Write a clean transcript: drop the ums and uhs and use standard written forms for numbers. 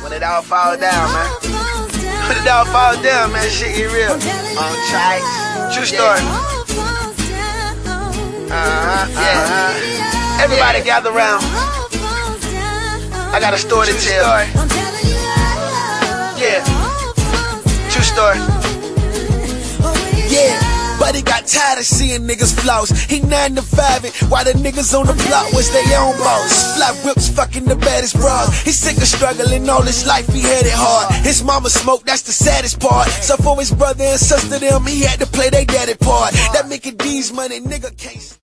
When it all fall down, man. When it all fall down, man, shit get real. On tracks. True story. Everybody gather around. I got a story to tell. Yeah. True story. Yeah. But he got tired of seeing niggas floss. He 9 to 5 while the niggas on the block was their own boss. Fly whips fucking the baddest bras. He sick of struggling all his life, he had it hard. His mama smoked, that's the saddest part. So for his brother and sister them, he had to play their daddy part. That Mickey D's money, nigga can't